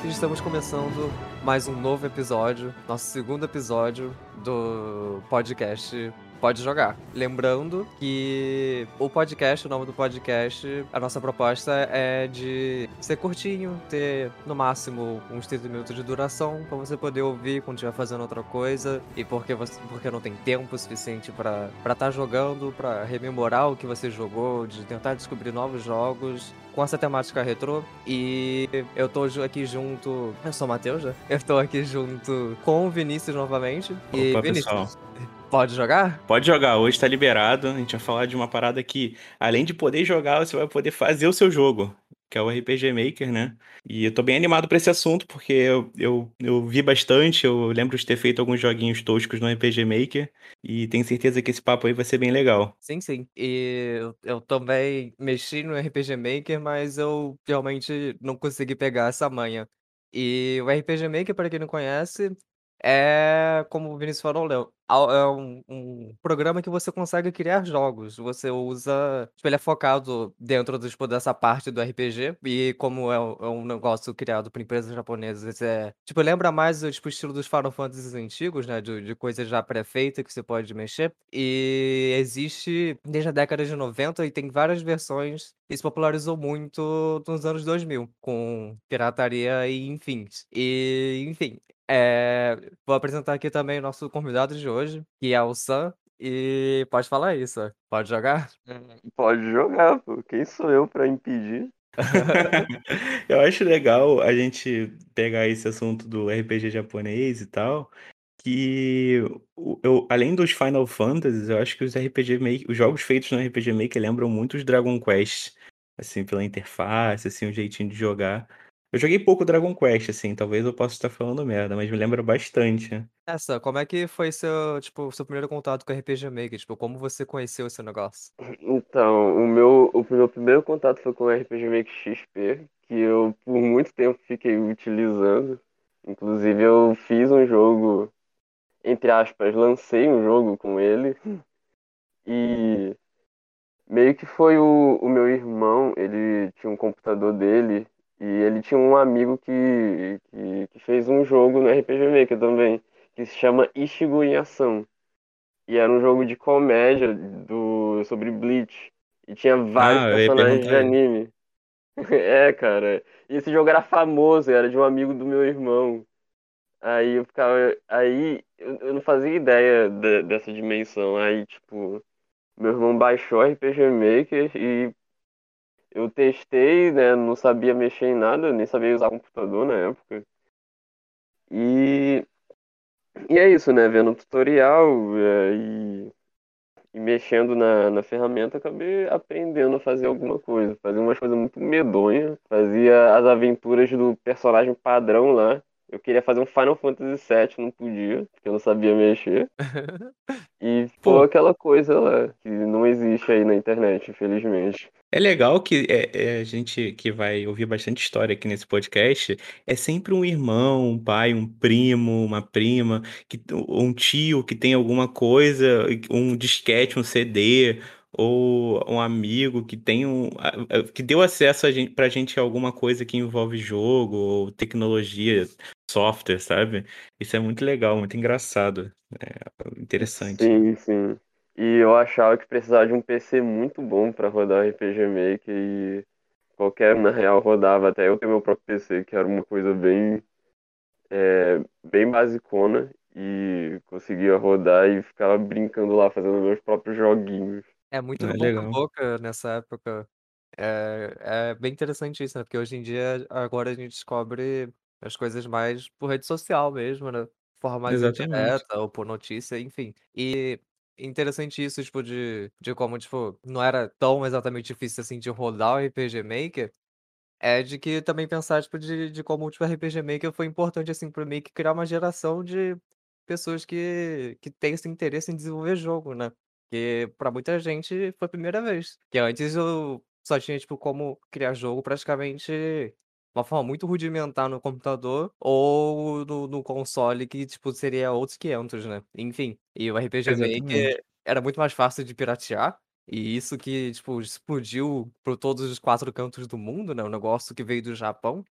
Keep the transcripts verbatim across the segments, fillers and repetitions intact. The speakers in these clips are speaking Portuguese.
e estamos começando mais um novo episódio, nosso segundo episódio do podcast Pode Jogar. Lembrando que o podcast, o nome do podcast, a nossa proposta é de ser curtinho, ter no máximo uns trinta minutos de duração para você poder ouvir quando estiver fazendo outra coisa e porque você porque não tem tempo suficiente para para estar jogando, para rememorar o que você jogou, de tentar descobrir novos jogos com essa temática retrô. E eu tô ju- aqui junto. Eu sou o Matheus, né? Eu tô aqui junto com o Vinícius novamente. E Opa, pessoal. Vinícius, pode jogar? Pode jogar, hoje tá liberado. A gente vai falar de uma parada que, além de poder jogar, você vai poder fazer o seu jogo, que é o R P G Maker, né? E eu tô bem animado pra esse assunto, porque eu, eu, eu vi bastante, eu lembro de ter feito alguns joguinhos toscos no R P G Maker, e tenho certeza que esse papo aí vai ser bem legal. Sim, sim. E eu, eu também mexi no R P G Maker, mas eu realmente não consegui pegar essa manha. E o R P G Maker, para quem não conhece, é, como o Vinícius falou, Léo, au- é um, um programa que você consegue criar jogos. Você usa. Tipo, ele é focado dentro do, tipo, dessa parte do R P G. E como é, um é um negócio criado por empresas japonesas, é. Tipo, lembra mais o tipo, estilo dos Final Fantasy antigos, né? De, de coisa já pré-feita que você pode mexer. E existe desde a década de noventa e tem várias versões. Isso popularizou muito nos anos dois mil, com pirataria e enfim. E, enfim, é, vou apresentar aqui também o nosso convidado de hoje, que é o Sam, e pode falar isso, ó. Pode jogar? Pode jogar, pô. Quem sou eu pra impedir? Eu acho legal a gente pegar esse assunto do R P G japonês e tal, que o- eu, além dos Final Fantasies, eu acho que os R P G Maker, os jogos feitos no R P G Maker lembram muito os Dragon Quest, assim, pela interface, assim, o jeitinho de jogar. Eu joguei pouco Dragon Quest, assim, talvez eu possa estar falando merda, mas me lembra bastante. Essa, como é que foi seu, tipo, seu primeiro contato com o R P G Maker? Tipo, como você conheceu esse negócio? Então, o meu, o meu primeiro contato foi com o R P G Maker X P, que eu por muito tempo fiquei utilizando. Inclusive, eu fiz um jogo, entre aspas, lancei um jogo com ele. E meio que foi o, o meu irmão, ele tinha um computador dele, e ele tinha um amigo que, que, que fez um jogo no R P G Maker também, que se chama Ichigo em Ação. E era um jogo de comédia do, sobre Bleach. E tinha vários Ah, eu ia personagens de perguntar isso. anime. É, cara. E esse jogo era famoso, era de um amigo do meu irmão. Aí eu ficava. Aí eu, eu não fazia ideia de- dessa dimensão. Aí, tipo, meu irmão baixou R P G Maker e eu testei, né? Não sabia mexer em nada, nem sabia usar computador na época. E, e é isso, né? Vendo tutorial, é, e E mexendo na, na ferramenta, acabei aprendendo a fazer alguma coisa. Fazia umas coisas muito medonhas. Fazia as aventuras do personagem padrão lá. Eu queria fazer um Final Fantasy sete, não podia, porque eu não sabia mexer. E ficou Pô, aquela coisa lá, que não existe aí na internet, infelizmente. é legal que é, é, a gente que vai ouvir bastante história aqui nesse podcast é sempre um irmão, um pai, um primo, uma prima, que, um tio que tem alguma coisa, um disquete, um C D, ou um amigo que tem um, a- a- que deu acesso a gente, pra gente a alguma coisa que envolve jogo ou tecnologia, software, sabe? Isso é muito legal, muito engraçado, é interessante. Sim, sim. E eu achava que precisava de um P C muito bom para rodar R P G Maker e qualquer um, na real, rodava. Até eu ter meu próprio P C, que era uma coisa bem é, bem basicona e conseguia rodar e ficava brincando lá, fazendo meus próprios joguinhos. É muito É do boca a legal. boca nessa época. É, é bem interessante isso, né? Porque hoje em dia, agora a gente descobre as coisas mais por rede social mesmo, né? De forma mais Exatamente. indireta ou por notícia, enfim. E interessante isso, tipo, de, de como, tipo, não era tão exatamente difícil assim de rodar o R P G Maker. É de que também pensar, tipo, de de como, tipo, o R P G Maker foi importante, assim, para meio que criar uma geração de pessoas que que tem esse interesse em desenvolver jogo, né. Porque pra muita gente foi a primeira vez, que antes eu só tinha, tipo, como criar jogo praticamente de uma forma muito rudimentar no computador ou no no console que, tipo, seria outros quinhentos, né. Enfim, e o R P G Exatamente. Maker era muito mais fácil de piratear, e isso que, tipo, explodiu por todos os quatro cantos do mundo, né, um negócio que veio do Japão.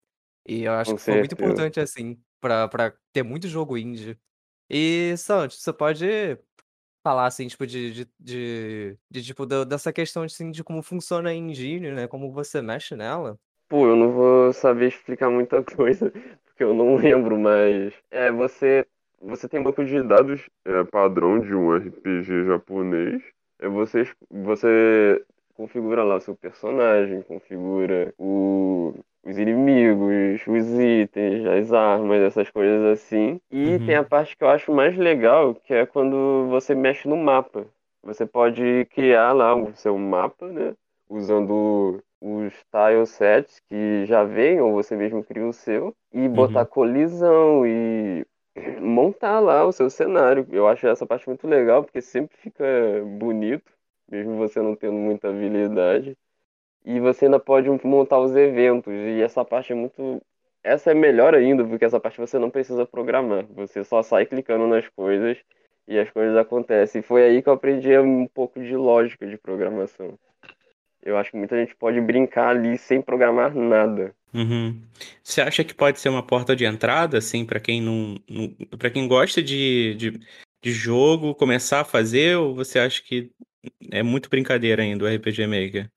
E eu acho Com que foi muito certeza. importante, assim, pra pra ter muito jogo indie. E, Santos, você pode falar, assim, tipo, de de de de tipo, da dessa questão, assim, de como funciona a engine, né, como você mexe nela? Pô, eu não vou saber explicar muita coisa, porque eu não lembro, mas é, você você tem banco de dados é, padrão de um R P G japonês. É você es- você configura lá o seu personagem, configura o, os inimigos, os itens, as armas, essas coisas assim. E tem a Uhum, parte que eu acho mais legal, que é quando você mexe no mapa. Você pode criar lá o seu mapa, né? Usando os tile sets que já vêm, ou você mesmo cria o seu, e botar uhum. colisão e montar lá o seu cenário. Eu acho essa parte muito legal, porque sempre fica bonito, mesmo você não tendo muita habilidade. E você ainda pode montar os eventos, e essa parte é muito. Essa é melhor ainda, porque essa parte você não precisa programar. Você só sai clicando nas coisas e as coisas acontecem. E foi aí que eu aprendi um pouco de lógica de programação. Eu acho que muita gente pode brincar ali sem programar nada. Uhum. Você acha que pode ser uma porta de entrada, assim, pra quem não, não para quem gosta de, de, de jogo, começar a fazer, ou você acha que é muito brincadeira ainda o R P G Maker?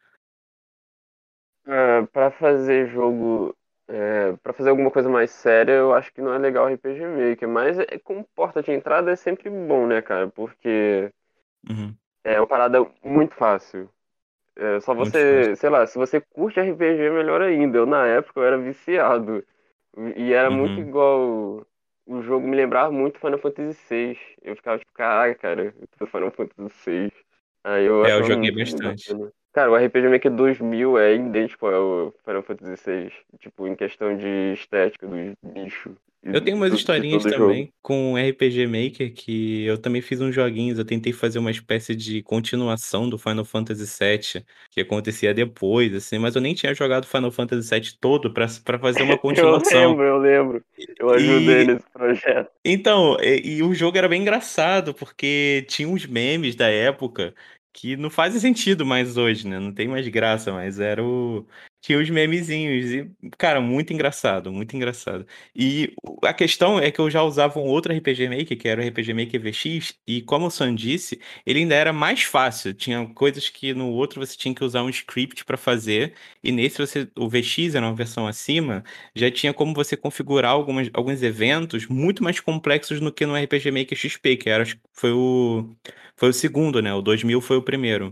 Ah, para fazer jogo, é, para fazer alguma coisa mais séria, eu acho que não é legal R P G Maker, mas é, como porta de entrada é sempre bom, né, cara? Porque Uhum. é uma parada muito fácil. É só Muito fácil. você, sei lá, se você curte R P G, melhor ainda. Eu, na época, eu era viciado. E era muito Uhum. igual. O jogo me lembrava muito Final Fantasy seis. Eu ficava tipo, caraca, cara, eu tô Final Fantasy seis. Aí eu É, eu achava joguei muito bastante. bacana. Cara, o R P G Maker dois mil é idêntico ao Final Fantasy seis. Tipo, em questão de estética dos bichos e Eu tenho umas do- de historinhas todo o jogo. também com R P G Maker que eu também fiz uns joguinhos. Eu tentei fazer uma espécie de continuação do Final Fantasy sete, que acontecia depois, assim, mas eu nem tinha jogado Final Fantasy sete todo pra, pra fazer uma Eu continuação. lembro, eu lembro. Eu ajudei E nesse projeto. então, e, e o jogo era bem engraçado, porque tinha uns memes da época que não fazem sentido mais hoje, né? Não tem mais graça, mas era o. Tinha os memezinhos. E, cara, muito engraçado, muito engraçado. E o- a questão é que eu já usava um outro R P G Maker, que era o R P G Maker V X, e como o Sam disse, ele ainda era mais fácil. Tinha coisas que no outro você tinha que usar um script para fazer, e nesse você, o V X era uma versão acima já tinha como você configurar algumas, alguns eventos muito mais complexos do que no R P G Maker X P, que era, acho que foi o, foi o segundo, né? O dois mil foi o primeiro.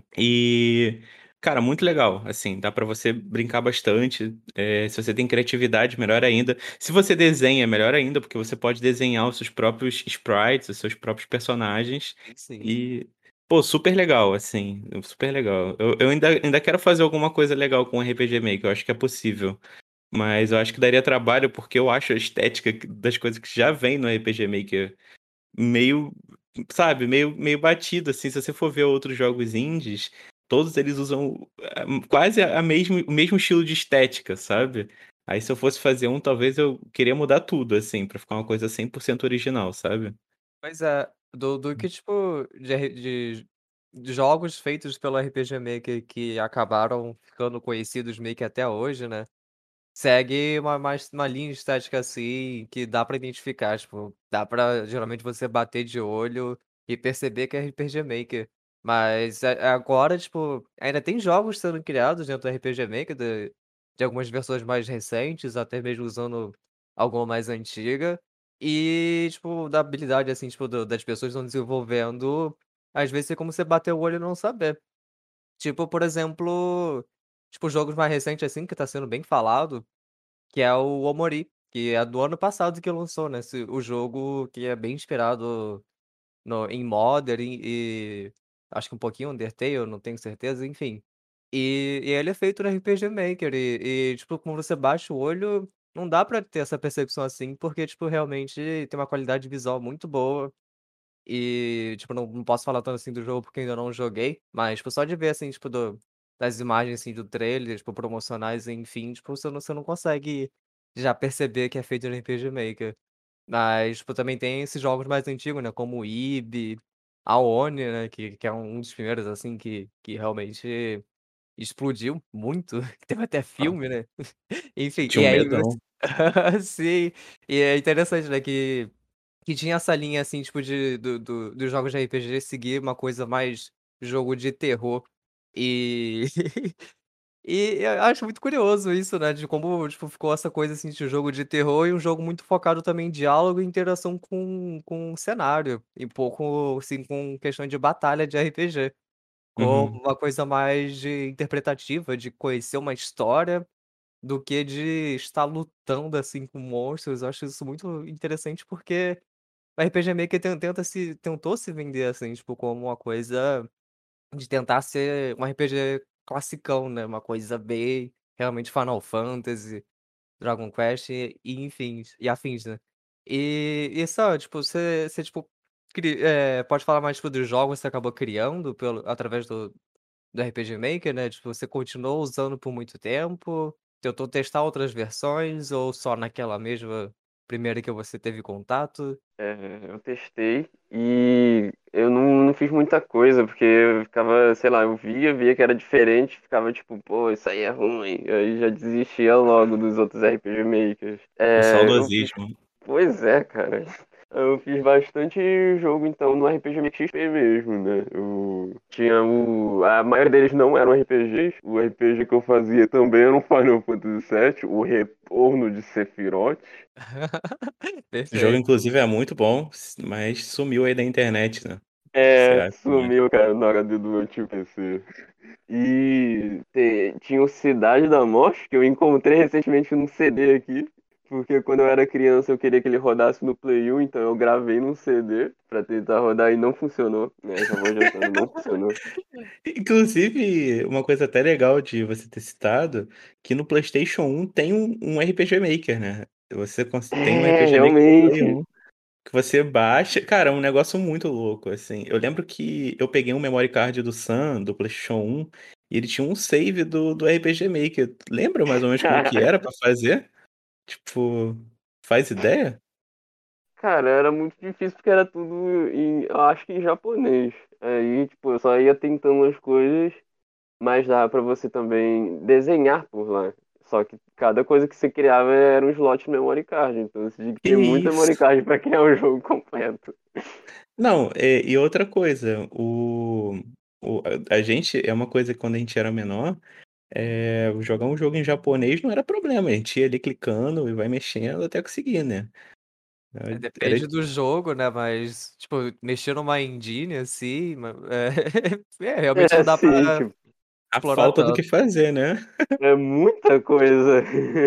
E, cara, muito legal. Assim, dá pra você brincar bastante. É, se você tem criatividade, melhor ainda. Se você desenha, melhor ainda, porque você pode desenhar os seus próprios sprites, os seus próprios personagens. Sim. E, pô, super legal, assim, super legal. Eu, eu ainda, ainda quero fazer alguma coisa legal com o R P G Maker, eu acho que é possível. Mas eu acho que daria trabalho porque eu acho a estética das coisas que já vem no R P G Maker meio, sabe, meio, meio batido, assim. Se você for ver outros jogos indies, todos eles usam ah, quase a mesmo, o mesmo estilo de estética, sabe? Aí se eu fosse fazer um, talvez eu queria mudar tudo, assim, pra ficar uma coisa cem por cento original, sabe? Pois é, do do que, tipo, de R de de jogos feitos pelo R P G Maker que acabaram ficando conhecidos meio que até hoje, né, segue uma mais uma linha estética, assim, que dá pra identificar, tipo, dá pra geralmente você bater de olho e perceber que é R P G Maker. Mas a agora, tipo, ainda tem jogos sendo criados dentro do R P G Maker de de algumas versões mais recentes, até mesmo usando alguma mais antiga. E, tipo, da habilidade, assim, tipo, do das pessoas que estão desenvolvendo, às vezes é como você bater o olho e não saber. Tipo, por exemplo, tipo, jogos mais recentes, assim, que tá sendo bem falado, que é o Omori, que é do ano passado que lançou, né, esse o jogo que é bem inspirado no em Modern e acho que um pouquinho Undertale, não tenho certeza, enfim. E e ele é feito no R P G Maker e e, tipo, quando você baixa o olho, não dá pra ter essa percepção assim, porque, tipo, realmente tem uma qualidade visual muito boa. E, tipo, não não posso falar tanto assim do jogo, porque ainda não joguei, mas, tipo, só de ver, assim, tipo, do das imagens, assim, do trailer, tipo, promocionais, enfim, tipo, você não você não consegue já perceber que é feito no R P G Maker. Mas, tipo, também tem esses jogos mais antigos, né, como o Ibi, a Oni, né, que que é um dos primeiros, assim, que que realmente explodiu muito, que teve até Ah, filme, né. Enfim, tinha e um aí medão. Sim, e é interessante, né, que que tinha essa linha, assim, tipo, de do do dos jogos de R P G seguir uma coisa mais jogo de terror. E e eu acho muito curioso isso, né, de como, tipo, ficou essa coisa, assim, de jogo de terror e um jogo muito focado também em diálogo e interação com com o cenário, e pouco, assim, com questão de batalha de R P G. Ficou Uhum. uma coisa mais de interpretativa, de conhecer uma história, do que de estar lutando, assim, com monstros. Eu acho isso muito interessante, porque o R P G Maker ten tenta se tentou se vender, assim, tipo, como uma coisa de tentar ser um R P G classicão, né, uma coisa bem realmente Final Fantasy, Dragon Quest e e enfins e afins, né. E e só, tipo, você você, tipo, cri eh, pode falar mais, tipo, dos jogos que você acabou criando pelo através do do R P G Maker, né, tipo, você continuou usando por muito tempo, tentou testar outras versões ou só naquela mesma primeira que você teve contato? É, eu testei e eu não, não fiz muita coisa, porque eu ficava, sei lá, eu via, via que era diferente, ficava tipo, pô, isso aí é ruim. Aí já desistia logo dos outros R P G Makers. O É, eu fiz, saudosismo. pois é, cara. Eu fiz bastante jogo então no R P G Maker X P mesmo, né? Eu tinha o. A maioria deles não eram R P Gs. O R P G que eu fazia também era um Final Fantasy sete, o Retorno de Sephiroth. O jogo, Perfeito. inclusive, é muito bom, s mas sumiu aí da internet, né. O que que você É, acha mais? sumiu, cara, no H D do meu tio P C. E te- tinha o Cidade da Morte, que eu encontrei recentemente num C D aqui. Porque quando eu era criança eu queria que ele rodasse no Play um, então eu gravei num C D pra tentar rodar e não funcionou. Né? Já vou adiantando, não funcionou. Inclusive, uma coisa até legal de você ter citado, que no PlayStation um tem um um R P G Maker, né. Você cons tem um É, R P G Maker no Play realmente. um, que você baixa cara, é um negócio muito louco, assim. Eu lembro que eu peguei um memory card do Sam, do PlayStation um, e ele tinha um save do do R P G Maker. Lembra mais ou menos como que era pra fazer? Tipo, faz ideia? Cara, era muito difícil porque era tudo em, eu acho que em japonês. Aí, tipo, eu só ia tentando as coisas. Mas dá pra você também desenhar por lá. Só que cada coisa que você criava era um slot memory card. Então você tinha que Que ter muita isso? memory card pra criar um jogo completo. Não, eh, e outra coisa, o o a a gente é uma coisa que quando a gente era menor, eh, jogar um jogo em japonês não era problema, a gente ia ali clicando e vai mexendo até conseguir, né. É, Era depende do jogo, né, mas, tipo, mexer numa engine, assim, ma é é, realmente É não dá assim, pra tipo, a explorar falta do tanto. que fazer, né. é muita coisa.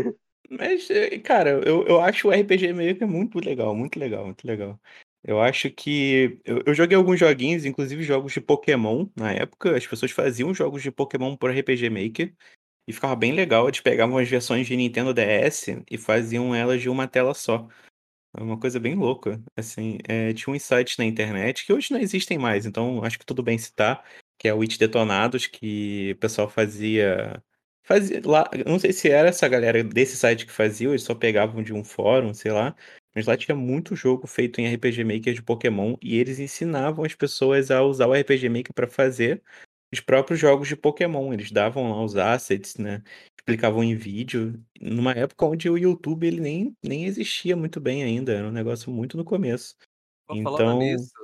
Mas, eh, cara, eu eu acho o R P G Maker muito legal, muito legal, muito legal. Eu acho que eu eu joguei alguns joguinhos, inclusive jogos de Pokémon na época, as pessoas faziam jogos de Pokémon por R P G Maker. E ficava bem legal, eles pegavam as versões de Nintendo D S e faziam elas de uma tela só. É uma coisa bem louca, assim, eh, tinha uns sites na internet que hoje não existem mais, então acho que tudo bem citar, que é o It Detonados, que o pessoal fazia fazia lá eu não sei se era essa galera desse site que fazia ou eles só pegavam de um fórum, sei lá, mas lá tinha muito jogo feito em R P G Maker de Pokémon e eles ensinavam as pessoas a usar o R P G Maker para fazer os próprios jogos de Pokémon, eles davam lá os assets, né, explicavam em vídeo, numa época onde o YouTube ele nem nem existia muito bem ainda, era um negócio muito no começo. Pô, falando Então nisso,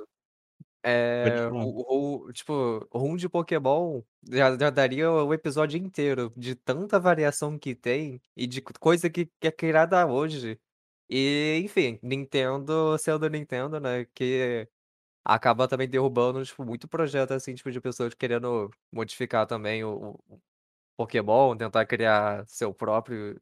pode eh, falar. o o tipo, ROM de Pokémon já já daria o episódio inteiro, de tanta variação que tem e de co coisa que que é criada hoje. E, enfim, Nintendo sendo Nintendo, né, que acaba também derrubando, tipo, muito projeto, assim, tipo, de pessoas querendo modificar também o o Pokémon, tentar criar seu próprio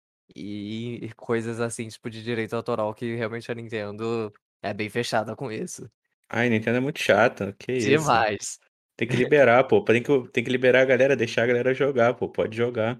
e e coisas assim, tipo, de direito autoral que realmente a Nintendo é bem fechada com isso. Ai, Nintendo é muito chata, que isso. Demais. Tem que liberar, pô, tem que tem que liberar a galera, deixar a galera jogar, pô, pode jogar.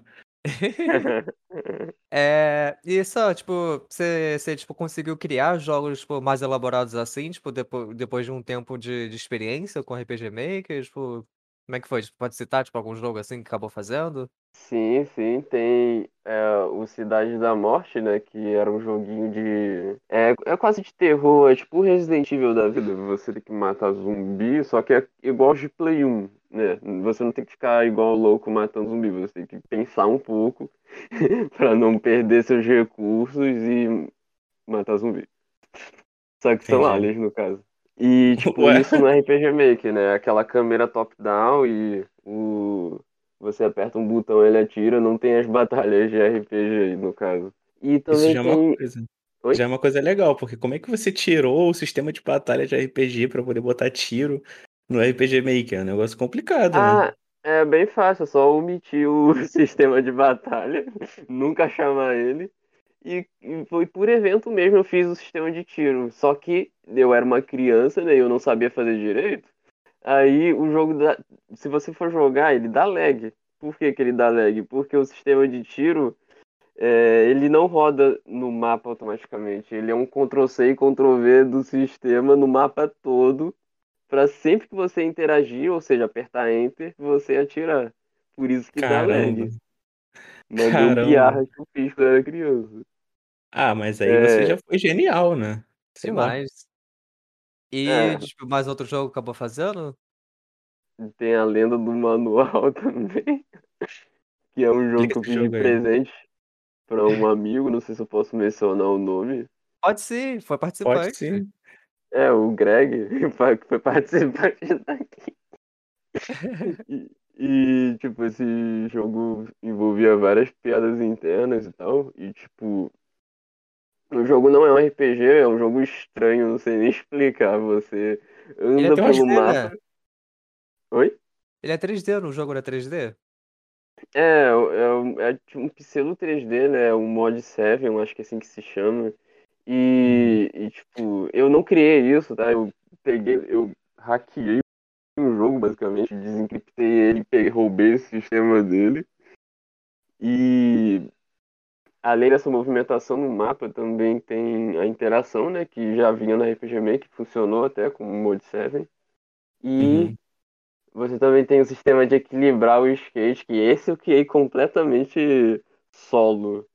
Eh, e só, tipo, você você, tipo, conseguiu criar jogos, tipo, mais elaborados assim, tipo, depo depois de um tempo de de experiência com R P G Maker, tipo Como é que foi? Tipo, pode citar, tipo, algum jogo assim que acabou fazendo? Sim, sim, tem é, o Cidade da Morte, né? Que era um joguinho de. É, é quase de terror, é tipo o Resident Evil da vida. Você tem que matar zumbi, só que é igual aos de Play um, né? Você não tem que ficar igual louco matando zumbi, você tem que pensar um pouco pra não perder seus recursos e matar zumbi. Só que são Entendi. aliens, no caso. E, tipo, Ué? isso no R P G Maker, né? Aquela câmera top-down e o... você aperta um botão, ele atira, não tem as batalhas de R P G aí, no caso. E Isso também já é uma tem. coisa. Oi? Já é uma coisa legal, porque como é que você tirou o sistema de batalha de R P G pra poder botar tiro no R P G Maker? É um negócio complicado, né? Ah, é bem fácil, é só omitir o sistema de batalha, nunca chamar ele. E, e foi por evento mesmo eu fiz o sistema de tiro. Só que eu era uma criança, né? Eu não sabia fazer direito. Aí o jogo dá, se você for jogar, ele dá lag. Por que que ele dá lag? Porque o sistema de tiro, é, ele não roda no mapa automaticamente. Ele é um control C e control V do sistema no mapa todo, para sempre que você interagir, ou seja, apertar Enter, você atirar. Por isso que dá Caramba, lag. Uma caramba. gambiarra que eu fiz quando era criança. Ah, mas aí você É, já foi genial, né? Sei lá. Demais. E, é, tipo, mais outro jogo que acabou fazendo? tem a lenda do manual também, que é um jogo Explica que eu esse pedi jogo aí. presente para um amigo, não sei se eu posso mencionar o nome. Pode sim, foi Pode participante. sim. É, o Greg, que foi participante daqui. E, e, tipo, esse jogo envolvia várias piadas internas e tal. E, tipo, o jogo não é um R P G, é um jogo estranho, não sei nem explicar. Você Ele é anda pelo três D, mapa. né? Oi? Ele é três D, no jogo era três D? É, é, um- é tipo um pseudo três D, né? Um mod sete, eu acho que é assim que se chama. Uhum. E, e, tipo, eu não criei isso, tá? Eu peguei, eu hackeei o jogo, basicamente, desencriptei ele, peguei, roubei esse sistema dele. E além dessa movimentação no mapa, também tem a interação, né? Que já vinha na R P G Maker, que funcionou até com o mod sete. E Uhum. você também tem o sistema de equilibrar o skate, que esse eu criei completamente solo.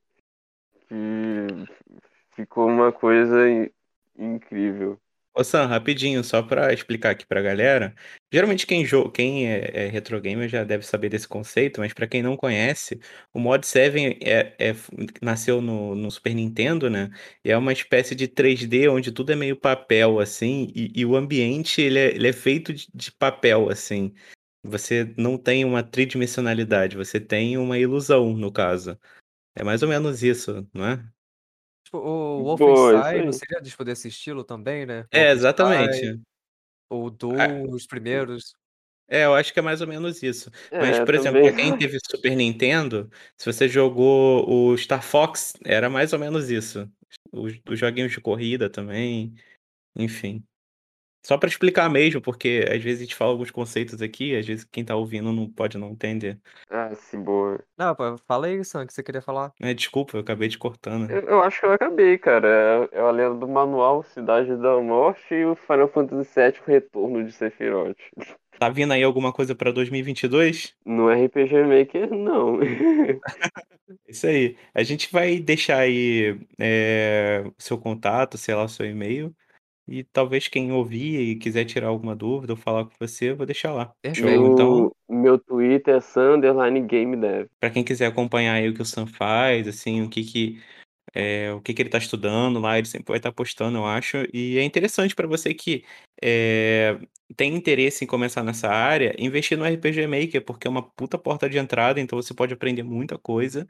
Que ficou uma coisa in- incrível. Ô Sam, rapidinho, só pra explicar aqui pra galera. Geralmente quem, jo quem é, é retro gamer já deve saber desse conceito, mas pra quem não conhece, o Mod sete é, é- nasceu no, no Super Nintendo, né? E é uma espécie de três D onde tudo é meio papel, assim, e, e o ambiente ele é, ele é feito de, de papel, assim. Você não tem uma tridimensionalidade, você tem uma ilusão, no caso. É mais ou menos isso, não é? Tipo, o Boa, isso Wolfenstein não aí. seria tipo desse estilo também, né? É, Wolfenstein, exatamente. o Ah, Doom, os primeiros. é, eu acho que é mais ou menos isso. Mas, É, por exemplo, também. pra quem teve Super Nintendo, se você jogou o Star Fox, era mais ou menos isso. Os, os joguinhos de corrida também, enfim. Só pra explicar mesmo, porque às vezes a gente fala alguns conceitos aqui, às vezes quem tá ouvindo não pode não entender. Ah, sim, boa. Não, pô, fala aí, Sam, o que você queria falar. É, desculpa, eu acabei te cortando. Eu, eu acho que eu acabei, cara. É, é a lenda do manual Cidade da Morte e o Final Fantasy sete, o Retorno de Sephiroth. Tá vindo aí alguma coisa pra dois mil e vinte e dois? No R P G Maker, não. Isso aí. A gente vai deixar aí é, o seu contato, sei lá, o seu e-mail. E talvez quem ouvir e quiser tirar alguma dúvida ou falar com você, eu vou deixar lá. Show? Perfeito. Então, No meu Twitter é Sanderline Game Dev. para quem quiser acompanhar aí o que o Sam faz, assim, o que que, é, o que que ele tá estudando lá, ele sempre vai estar postando, eu acho. E é interessante para você que é, tem interesse em começar nessa área, investir no R P G Maker, porque é uma puta porta de entrada, então você pode aprender muita coisa.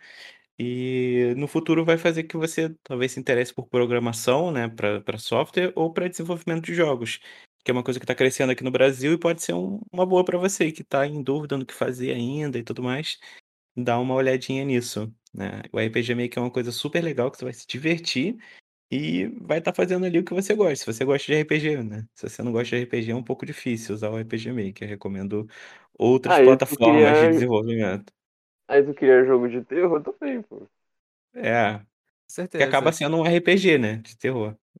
E no futuro vai fazer que você talvez se interesse por programação, né, para para software ou para desenvolvimento de jogos, que é uma coisa que está crescendo aqui no Brasil e pode ser um- uma boa para você que está em dúvida no que fazer ainda e tudo mais, dá uma olhadinha nisso, né? O R P G Maker é uma coisa super legal que você vai se divertir e vai estar fazendo ali o que você gosta. Se você gosta de R P G, né? Se você não gosta de R P G, é um pouco difícil usar o R P G Maker. Eu recomendo outras Aí tu plataformas de queria. desenvolvimento. Aí tu queria jogo de terror também, pô. É, que acaba Certeza. sendo um R P G, né? De terror.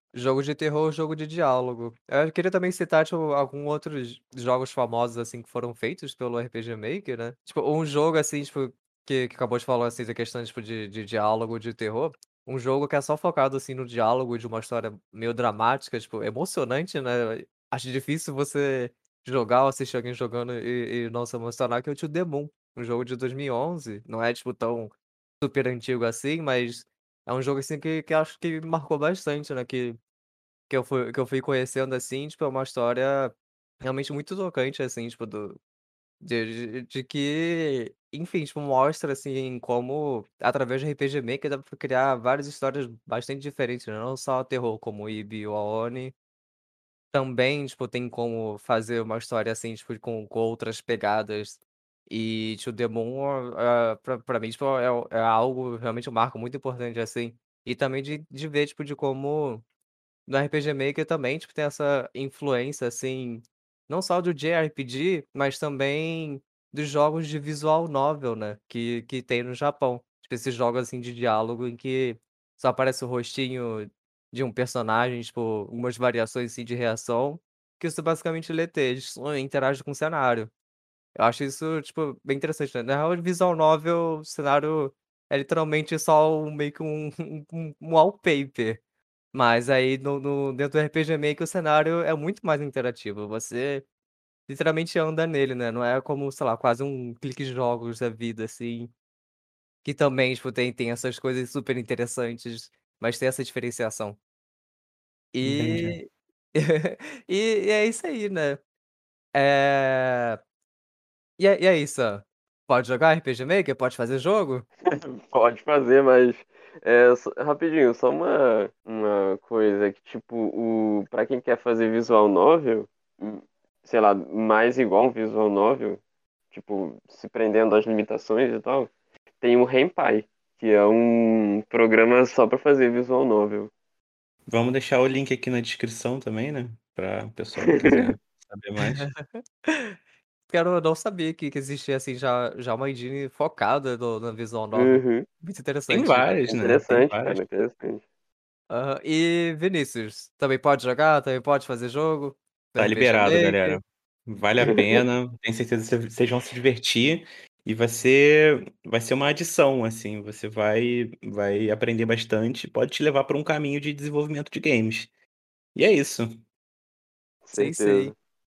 Jogo de terror, jogo de diálogo. Eu queria também citar, tipo, algum outros jogos famosos, assim, que foram feitos pelo R P G Maker, né. Tipo, um jogo, assim, tipo, que que acabou de falar, assim, da questão, tipo, de de diálogo, de terror, um jogo que é só focado, assim, no diálogo de uma história meio dramática, tipo, emocionante, né. Acho difícil você jogar ou assistir alguém jogando e e não se emocionar, que é o To The Moon, um jogo de dois mil e onze, não é, tipo, tão super antigo assim, mas é um jogo, assim, que que acho que me marcou bastante, né, que que eu fui que eu fui conhecendo, assim, tipo, é uma história realmente muito tocante, assim, tipo, do de de de que, enfim, tipo, mostra, assim, como através do R P G Maker dá pra criar várias histórias bastante diferentes, né, não só terror como o Ibi e o Aoni. Também, tipo, tem como fazer uma história, assim, tipo, com com outras pegadas. E To The Moon, ah, pra pra mim, tipo, é o é algo realmente um marco muito importante, assim. E também de de ver, tipo, de como no R P G Maker também, tipo, tem essa influência, assim, não só do J R P G, mas também dos jogos de visual novel, né, que que tem no Japão. Tipo, esses jogos, assim, de diálogo em que só aparece o rostinho de um personagem, tipo, algumas variações, assim, de reação, que você basicamente lê texto ou interage com o cenário. Eu acho isso, tipo, bem interessante, né. Na real, visual novel, o cenário é literalmente só um meio que um um um wallpaper. Mas aí no no dentro do R P G Maker o cenário é muito mais interativo, você literalmente anda nele, né, não é como, sei lá, quase um clique jogos da vida, assim, que também, tipo, tem tem essas coisas super interessantes, mas tem essa diferenciação. Entendi. E e e é isso aí, né. Eh, e é e aí, Sam, pode jogar R P G Maker? Pode fazer jogo? Pode fazer, mas é, só- rapidinho, só uma, uma coisa que, tipo, o, pra quem quer fazer visual novel, hum, sei lá, mais igual um visual novel, tipo, se prendendo às limitações e tal, tem o Ren'Py, que é um programa só pra fazer visual novel. Vamos deixar o link aqui na descrição também, né, para o pessoal que quiser saber mais. Cara, eu não sabia que que existia, assim, já já uma engine focada no na visual novel. Uhum. Muito Tem interessante isso. várias, né, tem Interessante, várias. cara, interessante. Aham. E Vinícius, também pode jogar? Também pode fazer jogo do Tá R P G liberado, Maker? galera. Vale a pena, tenho certeza que vocês vão se divertir e vai ser vai ser uma adição, assim, você vai vai aprender bastante, pode te levar para um caminho de desenvolvimento de games. E é isso. Sei, sei. Certeza.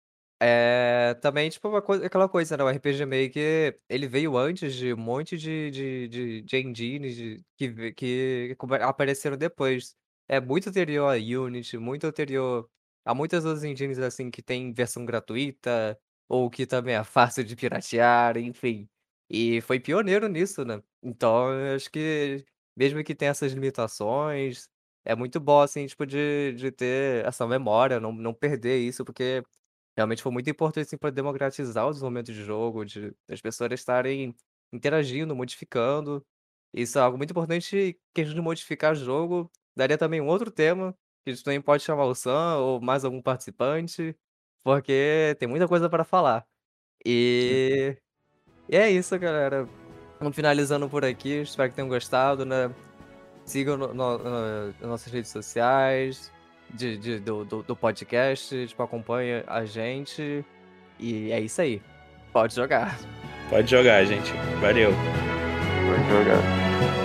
Eh, também, tipo, uma coisa aquela coisa, né, o R P G Maker, ele veio antes de um monte de de de de engines de que ve que come apareceram depois. É muito anterior a Unity, muito anterior a muitas outras engines, assim, que tem versão gratuita, ou que também é fácil de piratear, enfim. E foi pioneiro nisso, né. Então eu acho que, mesmo que tenha essas limitações, é muito bom, assim, tipo, de de ter essa memória, não não perder isso, porque realmente foi muito importante, assim, pra democratizar o desenvolvimento de jogo, de das pessoas estarem interagindo, modificando. Isso é algo muito importante, questão de modificar jogo, daria também um outro tema, que a gente também pode chamar o Sam ou mais algum participante, porque tem muita coisa pra falar. E e é isso, galera. Vamos finalizando por aqui, espero que tenham gostado, né. Sigam no no hã, nas nossas redes sociais, de de do do do podcast, tipo, acompanha a gente. E é isso aí. Pode jogar. Pode jogar, gente. Valeu. Pode jogar.